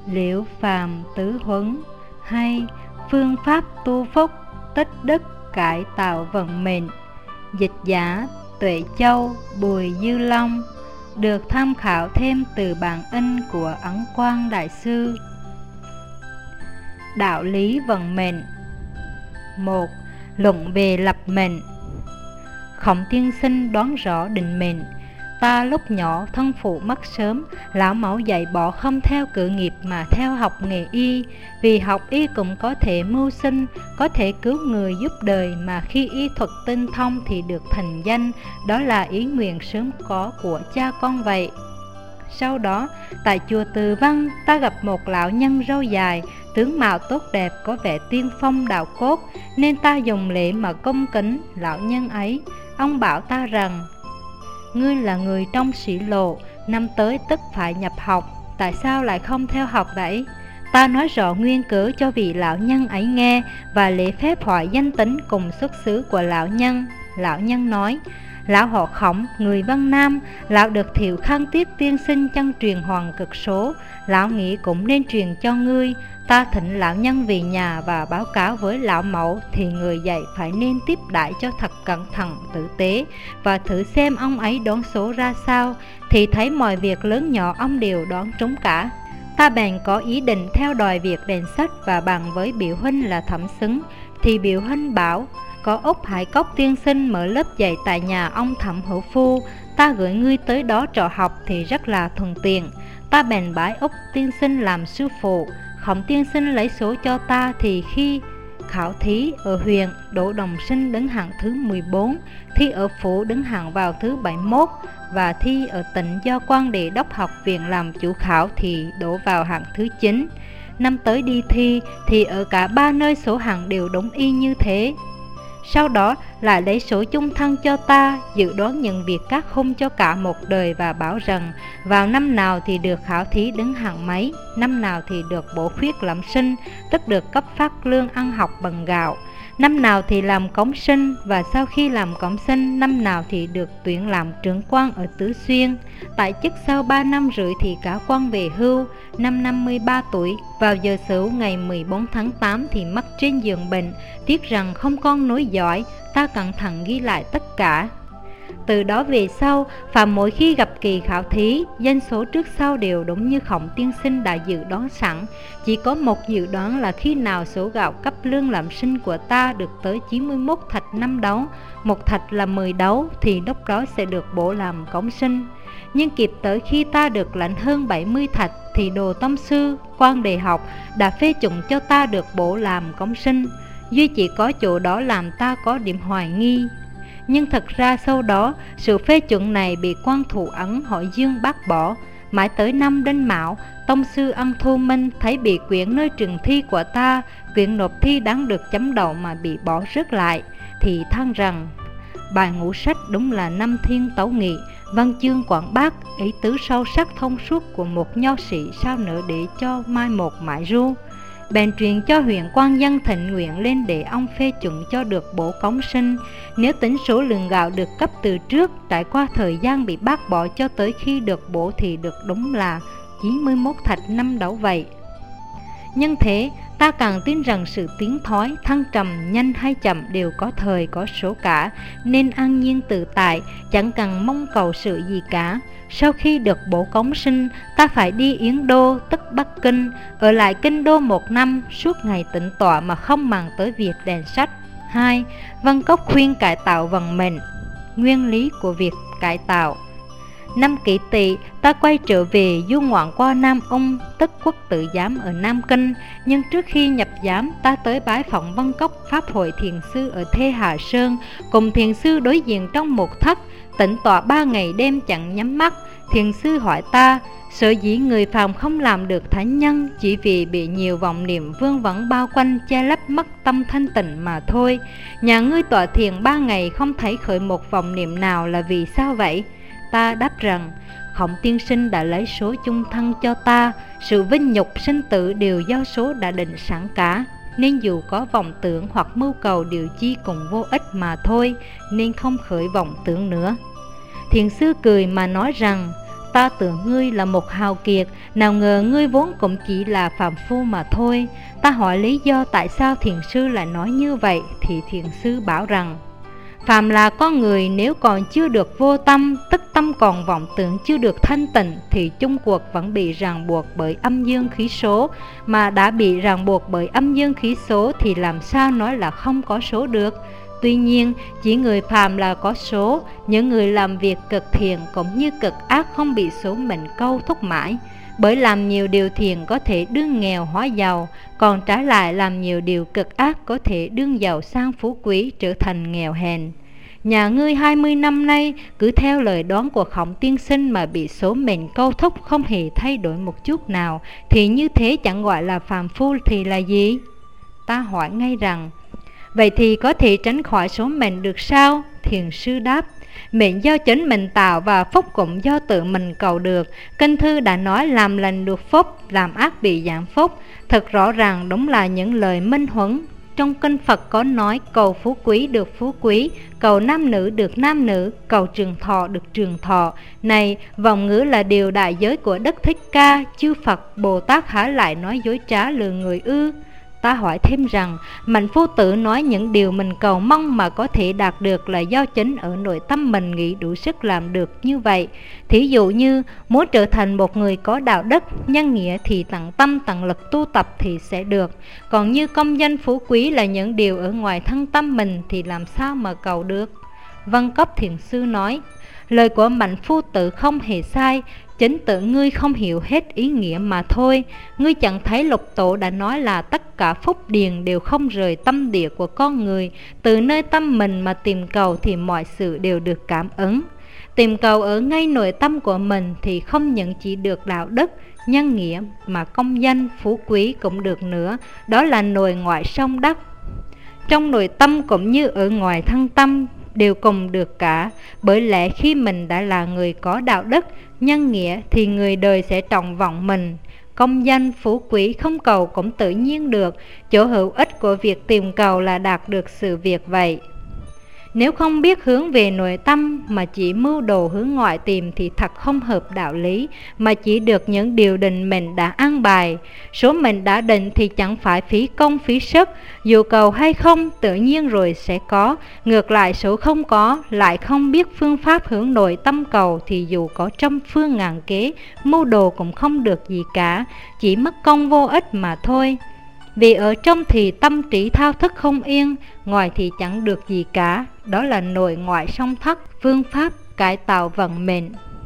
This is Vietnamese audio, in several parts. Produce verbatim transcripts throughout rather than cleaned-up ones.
Liễu Phàm Tứ Huấn, hay phương pháp tu phúc tích đức cải tạo vận mệnh. Dịch giả Tuệ Châu, Bùi Dư Long. Được tham khảo thêm từ bản in của Ấn Quang Đại Sư. Đạo lý vận mệnh. Một. Luận về lập mệnh. Khổng tiên sinh đoán rõ định mệnh. Ta lúc nhỏ thân phụ mất sớm, lão mẫu dạy bỏ không theo cử nghiệp mà theo học nghề y. Vì học y cũng có thể mưu sinh, có thể cứu người giúp đời, mà khi y thuật tinh thông thì được thành danh. Đó là ý nguyện sớm có của cha con vậy. Sau đó, tại chùa Từ Văn, ta gặp một lão nhân râu dài, tướng mạo tốt đẹp, có vẻ tiên phong đạo cốt, nên ta dùng lễ mà cung kính lão nhân ấy. Ông bảo ta rằng: ngươi là người trong sĩ lộ, năm tới tức phải nhập học, tại sao lại không theo học vậy? Ta nói rõ nguyên cớ cho vị lão nhân ấy nghe, và lễ phép hỏi danh tính cùng xuất xứ của lão nhân. Lão nhân nói: lão họ Khổng, người Vân Nam. Lão được Thiệu Khang Tiết tiên sinh chân truyền hoàng cực số, lão nghĩ cũng nên truyền cho ngươi. Ta thỉnh lão nhân về nhà và báo cáo với lão mẫu, thì người dạy phải nên tiếp đãi cho thật cẩn thận tử tế, và thử xem ông ấy đoán số ra sao. Thì thấy mọi việc lớn nhỏ ông đều đoán trúng cả. Ta bèn có ý định theo đòi việc đèn sách và bàn với biểu huynh là Thẩm Xứng. Thì biểu huynh bảo: có Úc Hải Cốc tiên sinh mở lớp dạy tại nhà ông Thẩm Hữu Phu, ta gửi ngươi tới đó trọ học thì rất là thuận tiện. Ta bèn bái Úc tiên sinh làm sư phụ. Khổng tiên sinh lấy số cho ta, thì khi khảo thí ở huyện, Đỗ Đồng Sinh đứng hạng thứ mười bốn, thi ở phủ đứng hạng vào thứ bảy mươi mốt, và thi ở tỉnh do Quan Đệ Đốc học viện làm chủ khảo thì đổ vào hạng thứ chín. Năm tới đi thi thì ở cả ba nơi số hạng đều đúng y như thế. Sau đó lại lấy số chung thân cho ta, dự đoán những việc các khung cho cả một đời, và bảo rằng vào năm nào thì được khảo thí đứng hạng mấy, năm nào thì được bổ khuyết lâm sinh, tức được cấp phát lương ăn học bằng gạo, năm nào thì làm cống sinh, và sau khi làm cống sinh, năm nào thì được tuyển làm trưởng quan ở Tứ Xuyên. Tại chức sau ba năm rưỡi thì cả quan về hưu. Năm năm mươi ba tuổi, vào giờ sửu ngày mười bốn tháng tám thì mất trên giường bệnh, tiếc rằng không con nối dõi. Ta cẩn thận ghi lại tất cả. Từ đó về sau, phạm mỗi khi gặp kỳ khảo thí, danh số trước sau đều đúng như Khổng tiên sinh đã dự đoán sẵn. Chỉ có một dự đoán là khi nào số gạo cấp lương làm sinh của ta được tới chín mươi mốt thạch năm đấu, một thạch là mười đấu, thì lúc đó sẽ được bổ làm cống sinh. Nhưng kịp tới khi ta được lãnh hơn bảy mươi thạch, thì Đồ Tông Sư, Quan Đề học đã phê chuẩn cho ta được bổ làm cống sinh. Duy chỉ có chỗ đó làm ta có điểm hoài nghi. Nhưng thật ra sau đó, sự phê chuẩn này bị quan thủ Ấn Hội Dương bác bỏ. Mãi tới năm Đinh Mão, Tông Sư Ân Thu Minh thấy bị quyển nơi trường thi của ta, quyển nộp thi đáng được chấm đậu mà bị bỏ rớt lại, thì than rằng: bài ngũ sách đúng là năm thiên tấu nghị, văn chương quảng bác, ý tứ sâu sắc thông suốt của một nho sĩ, sao nữa để cho mai một mãi ru. Bèn truyền cho huyện quan dân thịnh nguyện lên để ông phê chuẩn cho được bổ cống sinh. Nếu tính số lượng gạo được cấp từ trước, trải qua thời gian bị bác bỏ cho tới khi được bổ, thì được đúng là chín mươi mốt thạch năm đấu vậy. Nhân thế, ta càng tin rằng sự tiến thoái, thăng trầm nhanh hay chậm đều có thời có số cả, nên an nhiên tự tại, chẳng cần mong cầu sự gì cả. Sau khi được bổ cống sinh, ta phải đi Yến Đô, tức Bắc Kinh, ở lại Kinh Đô một năm, suốt ngày tĩnh tọa mà không màng tới việc đèn sách. Hai. Văn Cốc khuyên cải tạo vận mệnh. Nguyên lý của việc cải tạo. Năm Kỷ Tỵ, ta quay trở về du ngoạn qua Nam Ung, tức Quốc Tử Giám ở Nam Kinh. Nhưng trước khi nhập giám, ta tới bái phỏng Văn Cốc Pháp hội thiền sư ở Thê Hà Sơn, cùng thiền sư đối diện trong một thất, tĩnh tọa ba ngày đêm chẳng nhắm mắt. Thiền sư hỏi ta: sở dĩ người phàm không làm được thánh nhân, chỉ vì bị nhiều vọng niệm vương vấn bao quanh che lấp mất tâm thanh tịnh mà thôi. Nhà ngươi tọa thiền ba ngày không thấy khởi một vọng niệm nào, là vì sao vậy? Ta đáp rằng: Khổng tiên sinh đã lấy số chung thân cho ta, sự vinh nhục sinh tử đều do số đã định sẵn cả, nên dù có vọng tưởng hoặc mưu cầu điều chi cũng vô ích mà thôi, nên không khởi vọng tưởng nữa. Thiền sư cười mà nói rằng: Ta tưởng ngươi là một hào kiệt, nào ngờ ngươi vốn cũng chỉ là phàm phu mà thôi. Ta hỏi lý do tại sao thiền sư lại nói như vậy, thì thiền sư bảo rằng: phàm là con người, nếu còn chưa được vô tâm, tức tâm còn vọng tưởng chưa được thanh tịnh, thì chung cuộc vẫn bị ràng buộc bởi âm dương khí số. Mà đã bị ràng buộc bởi âm dương khí số thì làm sao nói là không có số được. Tuy nhiên, chỉ người phàm là có số, những người làm việc cực thiện cũng như cực ác không bị số mệnh câu thúc mãi. Bởi làm nhiều điều thiện có thể đương nghèo hóa giàu, còn trái lại làm nhiều điều cực ác có thể đương giàu sang phú quý, trở thành nghèo hèn. Nhà ngươi hai mươi năm nay cứ theo lời đoán của Khổng tiên sinh mà bị số mệnh câu thúc không hề thay đổi một chút nào, thì như thế chẳng gọi là phàm phu thì là gì? Ta hỏi ngay rằng: vậy thì có thể tránh khỏi số mệnh được sao? Thiền sư đáp: mệnh do chính mình tạo và phúc cũng do tự mình cầu được. Kinh thư đã nói làm lành được phúc, làm ác bị giảm phúc. Thật rõ ràng đúng là những lời minh huấn. Trong kinh Phật có nói cầu phú quý được phú quý, cầu nam nữ được nam nữ, cầu trường thọ được trường thọ. Này, vọng ngữ là điều đại giới của Đức Thích Ca, chư Phật Bồ Tát há lại nói dối trá lừa người ư? Ta hỏi thêm rằng, mạnh phu tử nói những điều mình cầu mong mà có thể đạt được là do chính ở nội tâm mình nghĩ đủ sức làm được như vậy. Thí dụ như muốn trở thành một người có đạo đức, nhân nghĩa thì tận tâm tận lực tu tập thì sẽ được. Còn như công danh phú quý là những điều ở ngoài thân tâm mình thì làm sao mà cầu được? Văn Cốc Thiền sư nói: lời của mạnh phu tử không hề sai, chính tự ngươi không hiểu hết ý nghĩa mà thôi. Ngươi chẳng thấy Lục Tổ đã nói là tất cả phúc điền đều không rời tâm địa của con người. Từ nơi tâm mình mà tìm cầu thì mọi sự đều được cảm ứng. Tìm cầu ở ngay nội tâm của mình thì không những chỉ được đạo đức, nhân nghĩa mà công danh, phú quý cũng được nữa. Đó là nội ngoại song đắc. Trong nội tâm cũng như ở ngoài thân tâm đều cùng được cả. Bởi lẽ khi mình đã là người có đạo đức, nhân nghĩa thì người đời sẽ trọng vọng mình. Công danh phú quý không cầu cũng tự nhiên được. Chỗ hữu ích của việc tìm cầu là đạt được sự việc vậy. Nếu không biết hướng về nội tâm mà chỉ mưu đồ hướng ngoại tìm thì thật không hợp đạo lý, mà chỉ được những điều định mình đã an bài. Số mình đã định thì chẳng phải phí công phí sức, dù cầu hay không tự nhiên rồi sẽ có. Ngược lại số không có, lại không biết phương pháp hướng nội tâm cầu thì dù có trăm phương ngàn kế, mưu đồ cũng không được gì cả, chỉ mất công vô ích mà thôi. Vì ở trong thì tâm trí thao thức không yên, ngoài thì chẳng được gì cả. Đó là nội ngoại song thắc, phương pháp cải tạo vận mệnh.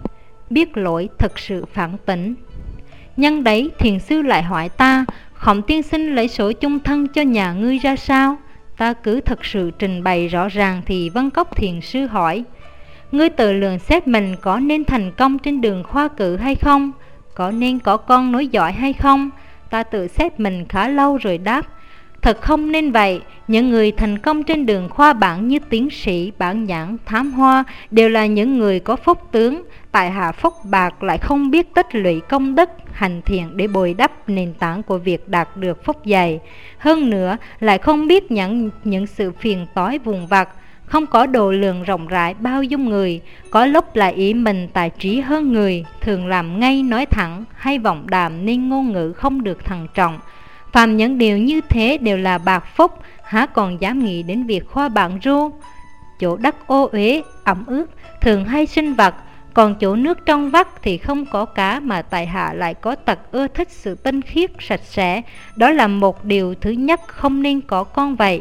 Biết lỗi thực sự phản tỉnh. Nhân đấy thiền sư lại hỏi ta: Khổng tiên sinh lấy sổ chung thân cho nhà ngươi ra sao? Ta cứ thực sự trình bày rõ ràng thì Văn Cốc thiền sư hỏi: ngươi tự lượng xét mình có nên thành công trên đường khoa cử hay không? Có nên có con nối giỏi hay không? Ta tự xét mình khá lâu rồi đáp: thật không nên vậy. Những người thành công trên đường khoa bảng như tiến sĩ, bản nhãn, thám hoa đều là những người có phúc tướng. Tại hạ phúc bạc lại không biết tích lũy công đức, hành thiện để bồi đắp nền tảng của việc đạt được phúc dày. Hơn nữa lại không biết nhận những sự phiền toái vùng vặt, không có độ lượng rộng rãi bao dung người. Có lúc lại ý mình tài trí hơn người, thường làm ngay nói thẳng hay vọng đàm nên ngôn ngữ không được thận trọng. Phàm những điều như thế đều là bạc phúc, há còn dám nghĩ đến việc khoa bảng ru. Chỗ đất ô uế, ẩm ướt, thường hay sinh vật, còn chỗ nước trong vắt thì không có cá, mà tại hạ lại có tật ưa thích sự tinh khiết, sạch sẽ. Đó là một điều thứ nhất không nên có con vậy.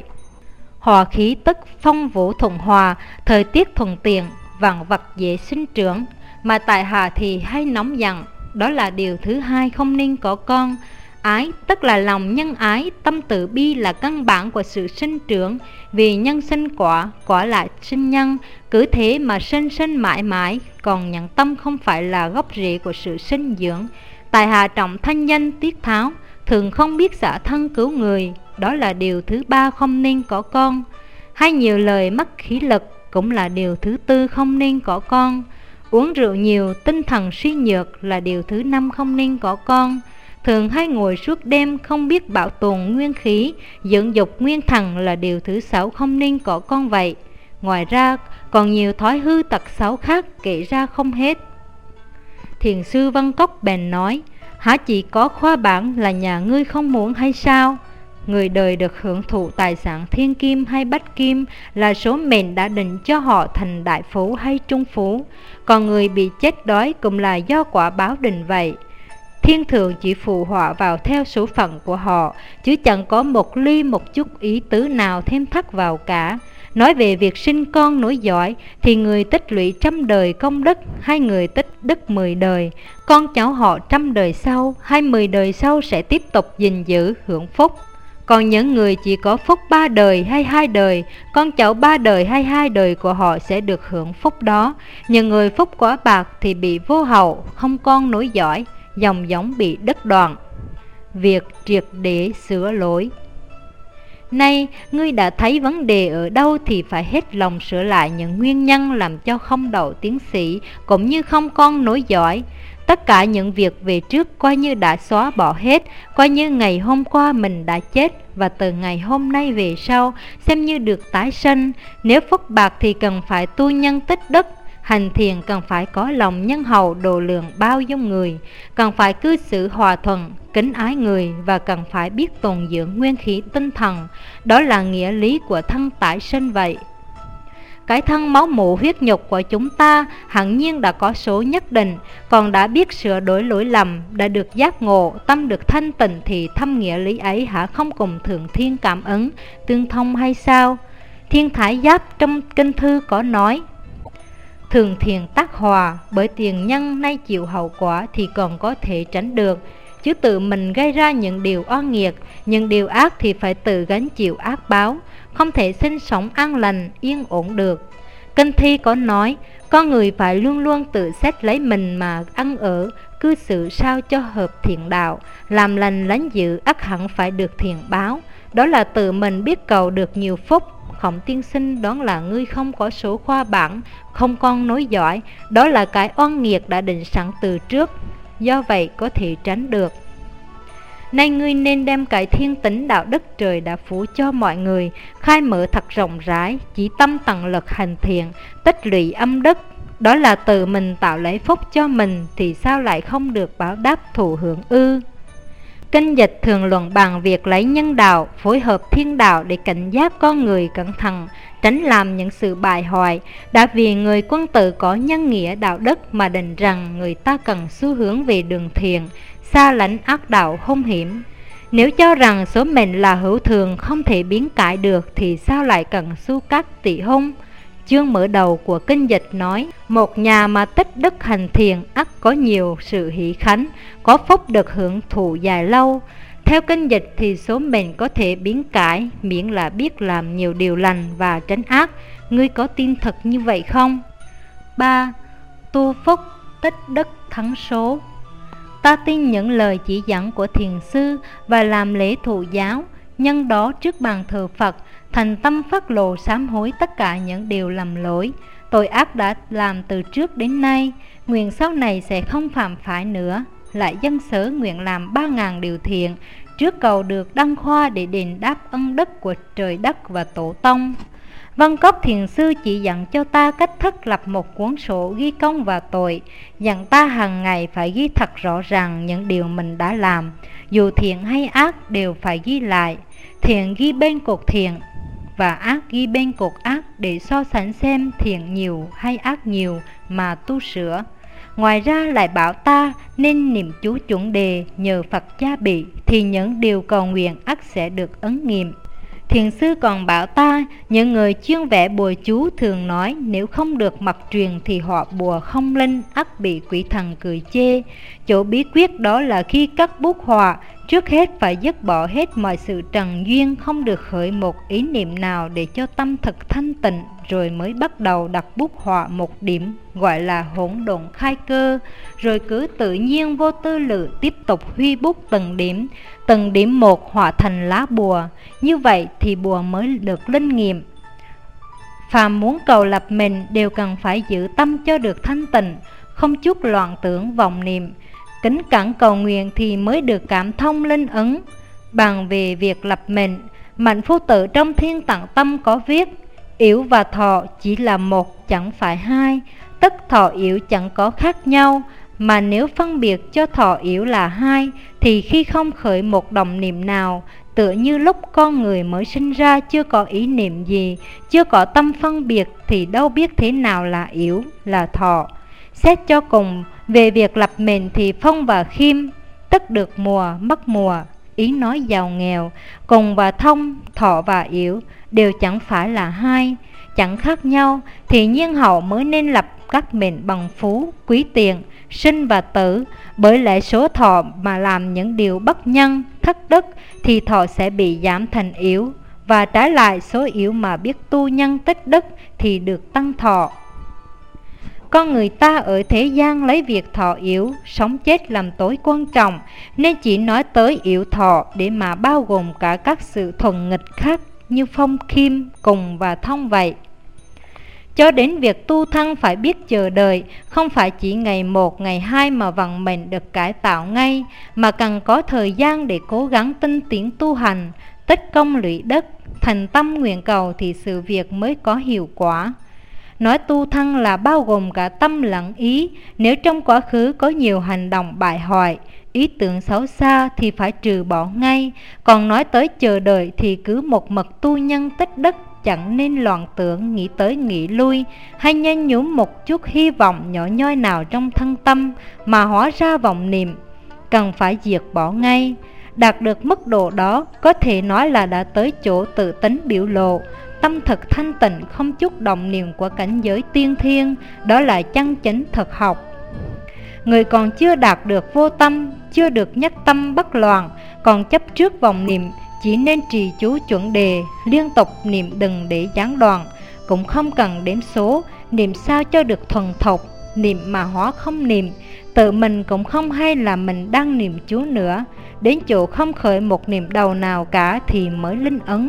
Hòa khí tức phong vũ thuận hòa, thời tiết thuận tiện, vạn vật dễ sinh trưởng, mà tại hạ thì hay nóng giận. Đó là điều thứ hai không nên có con. Ái tức là lòng nhân ái, tâm từ bi là căn bản của sự sinh trưởng. Vì nhân sinh quả, quả lại sinh nhân, cứ thế mà sinh sinh mãi mãi. Còn nhận tâm không phải là gốc rễ của sự sinh dưỡng. Tại hạ trọng thanh danh tiết tháo, thường không biết xả thân cứu người. Đó là điều thứ ba không nên có con. Hay nhiều lời mất khí lực cũng là điều thứ tư không nên có con. Uống rượu nhiều, tinh thần suy nhược là điều thứ năm không nên có con. Thường hay ngồi suốt đêm không biết bảo tồn nguyên khí, dưỡng dục nguyên thần là điều thứ sáu không nên có con vậy. Ngoài ra còn nhiều thói hư tật xấu khác kể ra không hết. Thiền sư Văn Cốc bèn nói: hả chỉ có khoa bảng là nhà ngươi không muốn hay sao? Người đời được hưởng thụ tài sản thiên kim hay bách kim là số mệnh đã định cho họ thành đại phú hay trung phú, còn người bị chết đói cũng là do quả báo định vậy. Thiên thượng chỉ phù họa vào theo số phận của họ, chứ chẳng có một ly một chút ý tứ nào thêm thắt vào cả. Nói về việc sinh con nối dõi thì người tích lũy trăm đời công đức hay người tích đức mười đời, con cháu họ trăm đời sau hay mười đời sau sẽ tiếp tục gìn giữ hưởng phúc. Còn những người chỉ có phúc ba đời hay hai đời, con cháu ba đời hay hai đời của họ sẽ được hưởng phúc đó. Những người phúc quá bạc thì bị vô hậu, không con nối dõi, dòng giống bị đứt đoạn. Việc triệt để sửa lỗi. Nay, ngươi đã thấy vấn đề ở đâu thì phải hết lòng sửa lại những nguyên nhân làm cho không đậu tiến sĩ, cũng như không con nối dõi. Tất cả những việc về trước coi như đã xóa bỏ hết, coi như ngày hôm qua mình đã chết, và từ ngày hôm nay về sau xem như được tái sinh. Nếu phúc bạc thì cần phải tu nhân tích đức, hành thiền cần phải có lòng nhân hậu độ lượng bao dung người, cần phải cư xử hòa thuận, kính ái người, và cần phải biết tồn dưỡng nguyên khí tinh thần. Đó là nghĩa lý của thân tái sinh vậy. Cái thân máu mủ huyết nhục của chúng ta hẳn nhiên đã có số nhất định, còn đã biết sửa đổi lỗi lầm, đã được giác ngộ, tâm được thanh tịnh, thì thâm nghĩa lý ấy hả không cùng thượng thiên cảm ứng, tương thông hay sao? Thiên Thái Giáp trong kinh thư có nói: thường thiền tác hòa, bởi tiền nhân nay chịu hậu quả thì còn có thể tránh được, chứ tự mình gây ra những điều oan nghiệt, những điều ác thì phải tự gánh chịu ác báo, không thể sinh sống an lành, yên ổn được. Kinh thi có nói, con người phải luôn luôn tự xét lấy mình mà ăn ở, cư xử sao cho hợp thiện đạo, làm lành lánh dữ ắt hẳn phải được thiện báo. Đó là tự mình biết cầu được nhiều phúc. Khổng tiên sinh đoán là ngươi không có số khoa bảng, không con nối dõi, đó là cái oan nghiệt đã định sẵn từ trước, do vậy có thể tránh được. Nay ngươi nên đem cái thiên tính đạo đức trời đã phú cho mọi người khai mở thật rộng rãi, chỉ tâm tận lực hành thiện, tích lũy âm đức. Đó là tự mình tạo lấy phúc cho mình, thì sao lại không được báo đáp thụ hưởng ư? Kinh dịch thường luận bàn việc lấy nhân đạo phối hợp thiên đạo để cảnh giác con người cẩn thận, tránh làm những sự bại hoại. Đã vì người quân tử có nhân nghĩa đạo đức mà định rằng người ta cần xu hướng về đường thiện, xa lánh ác đạo hung hiểm. Nếu cho rằng số mệnh là hữu thường không thể biến cải được, thì sao lại cần xu các tị hung? Chương mở đầu của kinh dịch nói: một nhà mà tích đức hành thiền ắt có nhiều sự hỷ khánh, có phúc được hưởng thụ dài lâu. Theo kinh dịch thì số mệnh có thể biến cải, miễn là biết làm nhiều điều lành và tránh ác. Ngươi có tin thật như vậy không? Ba. Tu phúc tích đức thắng số. Ta tin những lời chỉ dẫn của thiền sư và làm lễ thụ giáo, nhân đó trước bàn thờ Phật, thành tâm phát lộ sám hối tất cả những điều lầm lỗi, tội ác đã làm từ trước đến nay, nguyện sau này sẽ không phạm phải nữa. Lại dâng sớ nguyện làm ba ngàn điều thiện, trước cầu được đăng khoa để đền đáp ân đức của trời đất và tổ tông. Văn Cốc thiền sư chỉ dặn cho ta cách thức lập một cuốn sổ ghi công và tội, dặn ta hàng ngày phải ghi thật rõ ràng những điều mình đã làm, dù thiện hay ác đều phải ghi lại. Thiện ghi bên cột thiện và ác ghi bên cột ác, để so sánh xem thiện nhiều hay ác nhiều mà tu sửa. Ngoài ra lại bảo ta nên niệm chú chuẩn đề, nhờ Phật gia bị thì những điều cầu nguyện ắt sẽ được ứng nghiệm. Thiền sư còn bảo ta, những người chuyên vẽ bùa chú thường nói nếu không được mặc truyền thì họ bùa không linh, ắt bị quỷ thần cười chê. Chỗ bí quyết đó là khi cắt bút họa, trước hết phải dứt bỏ hết mọi sự trần duyên, không được khởi một ý niệm nào để cho tâm thực thanh tịnh, rồi mới bắt đầu đặt bút họa một điểm, gọi là hỗn độn khai cơ, rồi cứ tự nhiên vô tư lự tiếp tục huy bút từng điểm, từng điểm một họa thành lá bùa. Như vậy thì bùa mới được linh nghiệm. Phàm muốn cầu lập mình đều cần phải giữ tâm cho được thanh tịnh, không chút loạn tưởng vọng niệm, kính cẩn cầu nguyện thì mới được cảm thông linh ứng. Bàn về việc lập mệnh, Mạnh Phu Tử trong Thiên Tạng Tâm có viết: yếu và thọ chỉ là một chẳng phải hai, tức thọ yếu chẳng có khác nhau, Mà nếu phân biệt cho thọ yếu là hai, thì khi không khởi một động niệm nào, tựa như lúc con người mới sinh ra chưa có ý niệm gì, chưa có tâm phân biệt, thì đâu biết thế nào là yếu, là thọ. Xét cho cùng, về việc lập mệnh thì phong và khiêm, tức được mùa, mất mùa, ý nói giàu nghèo, cùng và thông, thọ và yếu, đều chẳng phải là hai, chẳng khác nhau, thì nhiên hậu mới nên lập các mệnh bằng phú, quý tiền, sinh và tử. Bởi lẽ số thọ mà làm những điều bất nhân, thất đức, thì thọ sẽ bị giảm thành yếu, và trái lại số yếu mà biết tu nhân tích đức thì được tăng thọ. Con người ta ở thế gian lấy việc thọ yếu, sống chết làm tối quan trọng, nên chỉ nói tới yếu thọ để mà bao gồm cả các sự thuần nghịch khác như phong, khiêm, cùng và thông vậy. Cho đến việc tu thân phải biết chờ đợi, không phải chỉ ngày một, ngày hai mà vận mệnh được cải tạo ngay, mà cần có thời gian để cố gắng tinh tiến tu hành, tích công lũy đức, thành tâm nguyện cầu thì sự việc mới có hiệu quả. Nói tu thân là bao gồm cả tâm lẫn ý, nếu trong quá khứ có nhiều hành động bại hoại, ý tưởng xấu xa thì phải trừ bỏ ngay, còn nói tới chờ đợi thì cứ một mực tu nhân tích đức, chẳng nên loạn tưởng nghĩ tới nghĩ lui, hay nhen nhúm một chút hy vọng nhỏ nhoi nào trong thân tâm mà hóa ra vọng niệm, cần phải diệt bỏ ngay. Đạt được mức độ đó có thể nói là đã tới chỗ tự tính biểu lộ, tâm thực thanh tịnh, không chút động niệm của cảnh giới tiên thiên, đó là chân chính thực học. Người còn chưa đạt được vô tâm, chưa được nhất tâm bất loạn, còn chấp trước vọng niệm, chỉ nên trì chú chuẩn đề, liên tục niệm đừng để gián đoạn, cũng không cần đếm số, niệm sao cho được thuần thục, niệm mà hóa không niệm, tự mình cũng không hay là mình đang niệm chú nữa, đến chỗ không khởi một niệm đầu nào cả thì mới linh ấn.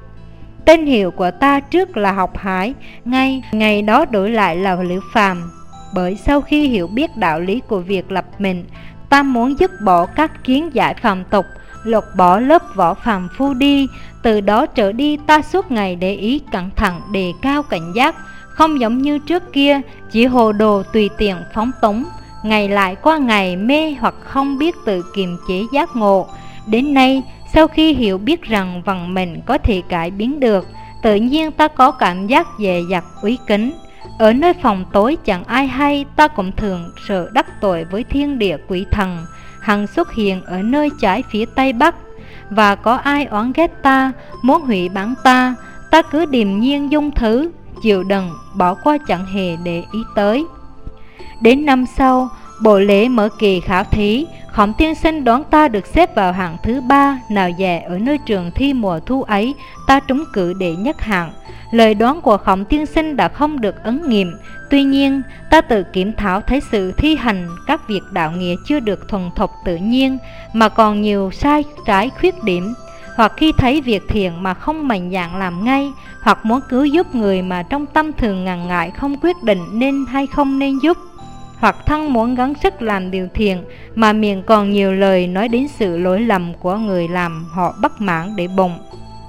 Tên hiệu của ta trước là Học Hải, ngay ngày đó đổi lại là Liễu Phàm. Bởi sau khi hiểu biết đạo lý của việc lập mệnh, ta muốn dứt bỏ các kiến giải phàm tục, lột bỏ lớp vỏ phàm phu đi. Từ đó trở đi ta suốt ngày để ý cẩn thận, đề cao cảnh giác, không giống như trước kia chỉ hồ đồ tùy tiện phóng túng, ngày lại qua ngày mê hoặc không biết tự kiềm chế giác ngộ. Đến nay, sau khi hiểu biết rằng vận mệnh có thể cải biến được, tự nhiên ta có cảm giác dè dặt úy kính. Ở nơi phòng tối chẳng ai hay, ta cũng thường sợ đắc tội với thiên địa quỷ thần hằng xuất hiện ở nơi trái phía tây bắc, và có ai oán ghét ta, muốn hủy bán ta, ta cứ điềm nhiên dung thứ, chịu đựng, bỏ qua chẳng hề để ý tới. Đến năm sau, bộ lễ mở kỳ khảo thí, Khổng tiên sinh đoán ta được xếp vào hạng thứ ba, nào dè ở nơi trường thi mùa thu ấy ta trúng cử đệ nhất hạng. Lời đoán của Khổng tiên sinh đã không được ứng nghiệm. Tuy nhiên, ta tự kiểm thảo thấy sự thi hành các việc đạo nghĩa chưa được thuần thục tự nhiên, mà còn nhiều sai trái khuyết điểm. Hoặc khi thấy việc thiện mà không mạnh dạn làm ngay, hoặc muốn cứu giúp người mà trong tâm thường ngần ngại không quyết định nên hay không nên giúp, hoặc thân muốn gắng sức làm điều thiện mà miệng còn nhiều lời nói đến sự lỗi lầm của người làm họ bất mãn để bụng.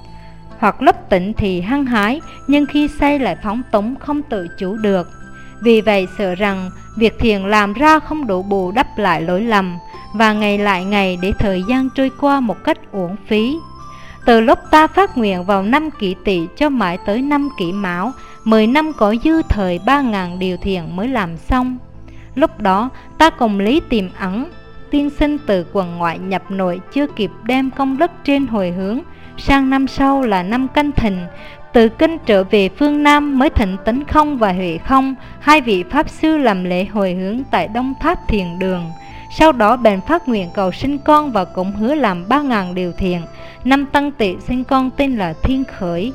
Hoặc lúc tỉnh thì hăng hái, nhưng khi say lại phóng túng không tự chủ được. Vì vậy sợ rằng việc thiện làm ra không đủ bù đắp lại lỗi lầm, và ngày lại ngày để thời gian trôi qua một cách uổng phí. Từ lúc ta phát nguyện vào năm Kỷ Tỵ cho mãi tới năm Kỷ Mão, mười năm có dư thời ba ngàn điều thiện mới làm xong. Lúc đó ta cùng Lý Tìm Ẩn tiên sinh từ quần ngoại nhập nội, chưa kịp đem công đức trên hồi hướng. Sang năm sau là năm Canh Thìn, từ kinh trở về phương Nam mới thịnh Tính Không và Huệ Không, hai vị pháp sư làm lễ hồi hướng tại Đông Tháp Thiền Đường. Sau đó bèn phát nguyện cầu sinh con và cũng hứa làm ba ngàn điều thiện. Năm Tân Tỵ sinh con tên là Thiên Khởi.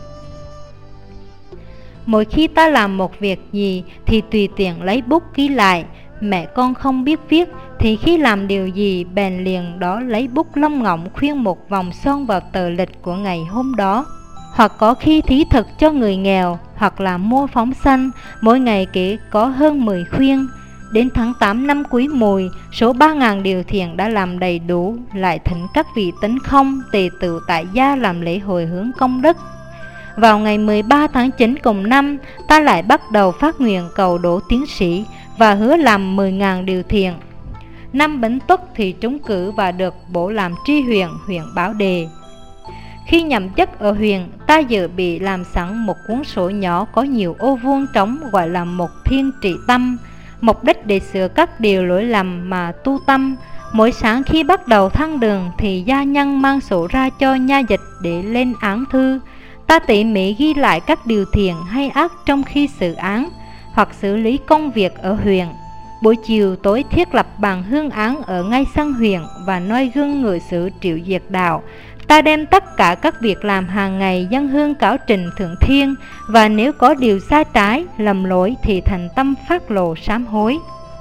Mỗi khi ta làm một việc gì thì tùy tiện lấy bút ghi lại. Mẹ con không biết viết thì khi làm điều gì bèn liền đó lấy bút lông ngọng khuyên một vòng son vào tờ lịch của ngày hôm đó. Hoặc có khi thí thực cho người nghèo, hoặc là mua phóng sanh, mỗi ngày kể có hơn mười khuyên. Đến tháng tám năm Quý Mùi, số ba ngàn điều thiện đã làm đầy đủ, lại thỉnh các vị Tính Không, tề tựu tại gia làm lễ hồi hướng công đức. Vào ngày mười ba tháng chín cùng năm, ta lại bắt đầu phát nguyện cầu đỗ tiến sĩ và hứa làm mười ngàn điều thiện. Năm Bính Tuất thì trúng cử và được bổ làm tri huyện huyện Bảo Đề. Khi nhậm chức ở huyện, ta dự bị làm sẵn một cuốn sổ nhỏ có nhiều ô vuông trống gọi là một thiên trị tâm, mục đích để sửa các điều lỗi lầm mà tu tâm. Mỗi sáng khi bắt đầu thăng đường thì gia nhân mang sổ ra cho nha dịch để lên án thư. Ta tỉ mỉ ghi lại các điều thiện hay ác trong khi xử án hoặc xử lý công việc ở huyện. Buổi chiều tối thiết lập bàn hương án ở ngay sân huyện và noi gương ngự sử triệu diệt đạo. Ta đem tất cả các việc làm hàng ngày dâng hương cáo trình thượng thiên, và nếu có điều sai trái, lầm lỗi thì thành tâm phát lộ sám hối.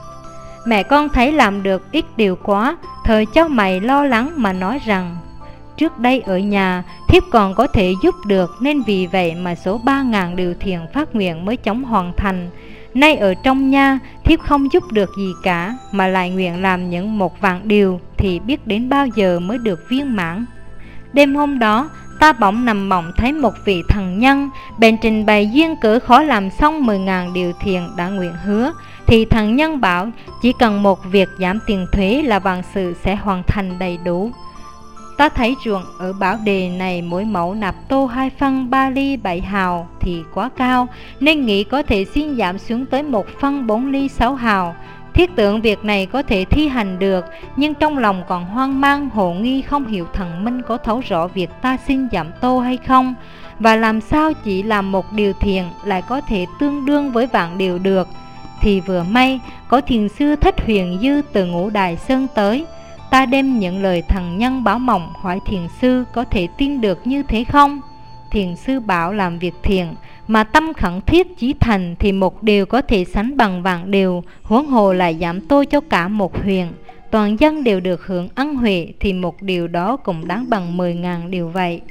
Mẹ con thấy làm được ít điều quá, thời cháu mày lo lắng mà nói rằng: trước đây ở nhà thiếp còn có thể giúp được, nên vì vậy mà số ba ngàn điều thiện phát nguyện mới chóng hoàn thành. Nay ở trong nha, thiếp không giúp được gì cả, mà lại nguyện làm những một vạn điều, thì biết đến bao giờ mới được viên mãn. Đêm hôm đó, ta bỗng nằm mộng thấy một vị thần nhân, bèn trình bày duyên cớ khó làm xong mười ngàn điều thiện đã nguyện hứa. Thì thần nhân bảo chỉ cần một việc giảm tiền thuế là vạn sự sẽ hoàn thành đầy đủ. Ta thấy ruộng ở Bảo Đề này mỗi mẫu nạp tô hai phân ba ly bảy hào thì quá cao, nên nghĩ có thể xin giảm xuống tới một phân bốn ly sáu hào. Thiết tưởng việc này có thể thi hành được, nhưng trong lòng còn hoang mang hồ nghi không hiểu thần minh có thấu rõ việc ta xin giảm tô hay không, và làm sao chỉ làm một điều thiện lại có thể tương đương với vạn điều được. Thì vừa may có thiền sư Thích Huyền Dư từ Ngũ Đài Sơn tới. Ta đem những lời thần nhân báo mộng hỏi thiền sư có thể tin được như thế không. Thiền sư bảo làm việc thiện mà tâm khẩn thiết chí thành thì một điều có thể sánh bằng vạn điều, huống hồ lại giảm tô cho cả một huyện. Toàn dân đều được hưởng ân huệ thì một điều đó cũng đáng bằng mười ngàn điều vậy.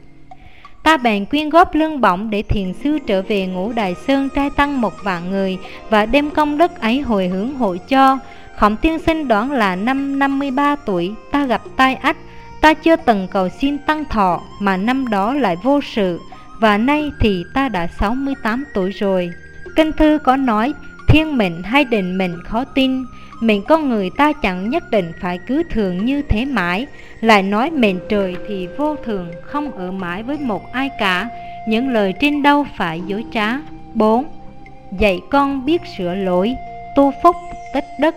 Ta bèn quyên góp lương bổng để thiền sư trở về Ngũ Đài Sơn trai tăng một vạn người, và đem công đức ấy hồi hướng hội cho. Khổng tiên sinh đoán là năm năm mươi ba tuổi ta gặp tai ách. Ta chưa từng cầu xin tăng thọ mà năm đó lại vô sự, và nay thì ta đã sáu mươi tám tuổi rồi. Kinh thư có nói thiên mệnh hay định mệnh khó tin. Mệnh con người ta chẳng nhất định phải cứ thường như thế mãi. Lại nói mệnh trời thì vô thường, không ở mãi với một ai cả. Những lời trên đâu phải dối trá. Bốn. Dạy con biết sửa lỗi, tu phúc tích đức.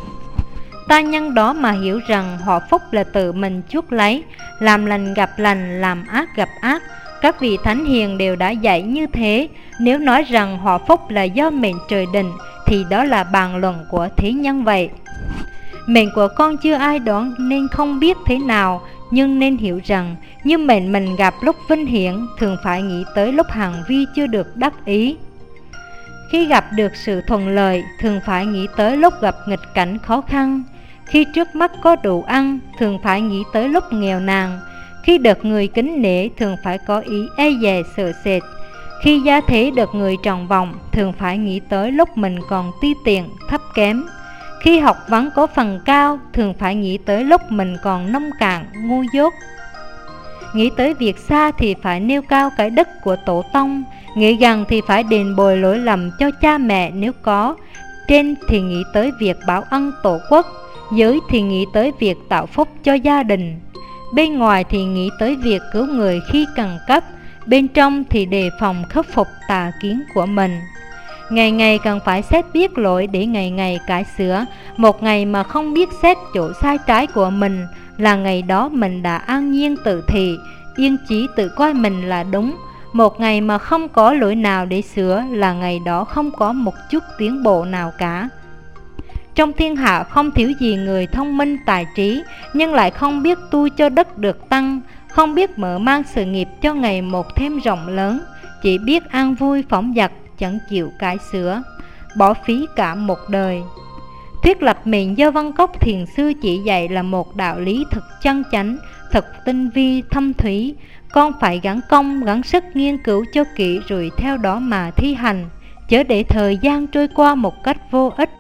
Ta nhân đó mà hiểu rằng họ phúc là tự mình chuốc lấy, làm lành gặp lành, làm ác gặp ác. Các vị thánh hiền đều đã dạy như thế. Nếu nói rằng họ phúc là do mệnh trời định thì đó là bàn luận của thế nhân vậy. Mệnh của con chưa ai đoán nên không biết thế nào, nhưng nên hiểu rằng như mệnh mình gặp lúc vinh hiển, thường phải nghĩ tới lúc hàng vi chưa được đắc ý. Khi gặp được sự thuận lợi, thường phải nghĩ tới lúc gặp nghịch cảnh khó khăn. Khi trước mắt có đủ ăn, thường phải nghĩ tới lúc nghèo nàn. Khi được người kính nể, thường phải có ý e dè sợ sệt. Khi gia thế được người tròn vọng, thường phải nghĩ tới lúc mình còn ti tiện, thấp kém. Khi học vấn có phần cao, thường phải nghĩ tới lúc mình còn nông cạn, ngu dốt. Nghĩ tới việc xa thì phải nêu cao cái đức của tổ tông. Nghĩ gần thì phải đền bồi lỗi lầm cho cha mẹ nếu có. Trên thì nghĩ tới việc báo ân tổ quốc. Dưới thì nghĩ tới việc tạo phúc cho gia đình. Bên ngoài thì nghĩ tới việc cứu người khi cần cấp. Bên trong thì đề phòng khắc phục tà kiến của mình. Ngày ngày cần phải xét biết lỗi để ngày ngày cải sửa. Một ngày mà không biết xét chỗ sai trái của mình là ngày đó mình đã an nhiên tự thị, yên chí tự coi mình là đúng. Một ngày mà không có lỗi nào để sửa là ngày đó không có một chút tiến bộ nào cả. Trong thiên hạ không thiếu gì người thông minh tài trí, nhưng lại không biết tu cho đất được tăng, không biết mở mang sự nghiệp cho ngày một thêm rộng lớn, chỉ biết an vui phóng dật, chẳng chịu cải sửa, bỏ phí cả một đời. Thuyết lập mệnh do Văn Cốc Thiền Sư chỉ dạy là một đạo lý thực chân chánh, thực tinh vi, thâm thúy. Con phải gắng công, gắng sức nghiên cứu cho kỹ rồi theo đó mà thi hành, chớ để thời gian trôi qua một cách vô ích.